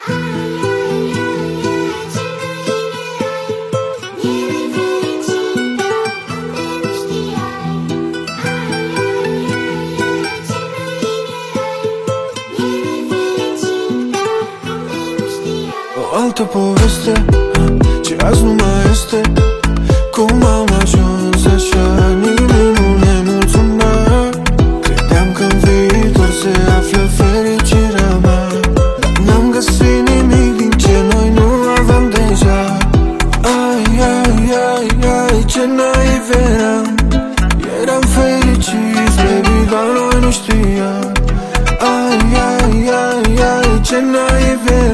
O altă poveste ce azi nu mai este. Cum am ajuns așa, nimeni nu ne mulțumea. Credeam că în viitor se află fericirea mea, dar n-am găsit nimic din ce noi nu aveam deja. Ai, ai, ai, ai, ce naiv eram. Eram fericiți, baby, dar noi nu știam. Ai, ai, ai, ai, ce naiv eram.